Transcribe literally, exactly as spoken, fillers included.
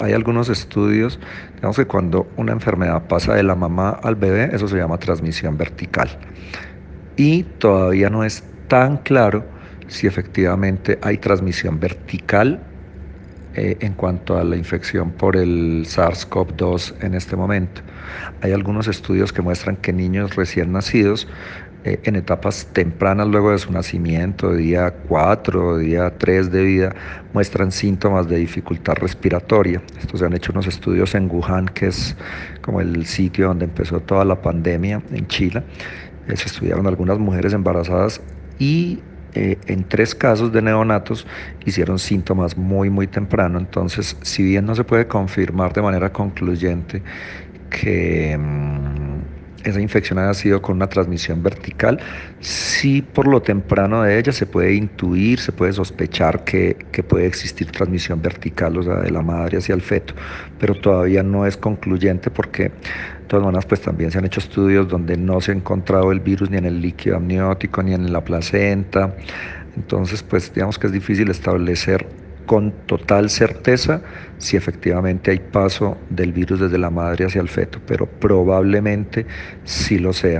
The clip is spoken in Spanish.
Hay algunos estudios, digamos que cuando una enfermedad pasa de la mamá al bebé, eso se llama transmisión vertical. Y todavía no es tan claro si efectivamente hay transmisión vertical eh, en cuanto a la infección por el SARS-CoV dos en este momento. Hay algunos estudios que muestran que niños recién nacidos eh, en etapas tempranas luego de su nacimiento, día cuatro, día tres de vida, muestran síntomas de dificultad respiratoria. Estos se han hecho unos estudios en Wuhan, que es como el sitio donde empezó toda la pandemia en China. Eh, se estudiaron algunas mujeres embarazadas y eh, en tres casos de neonatos hicieron síntomas muy, muy temprano. Entonces, si bien no se puede confirmar de manera concluyente que mmm, esa infección haya sido con una transmisión vertical, sí por lo temprano de ella se puede intuir, se puede sospechar que, que puede existir transmisión vertical, o sea, de la madre hacia el feto, pero todavía no es concluyente porque de todas maneras pues también se han hecho estudios donde no se ha encontrado el virus ni en el líquido amniótico ni en la placenta. Entonces, pues digamos que es difícil establecer con total certeza si efectivamente hay paso del virus desde la madre hacia el feto, pero probablemente sí lo sea.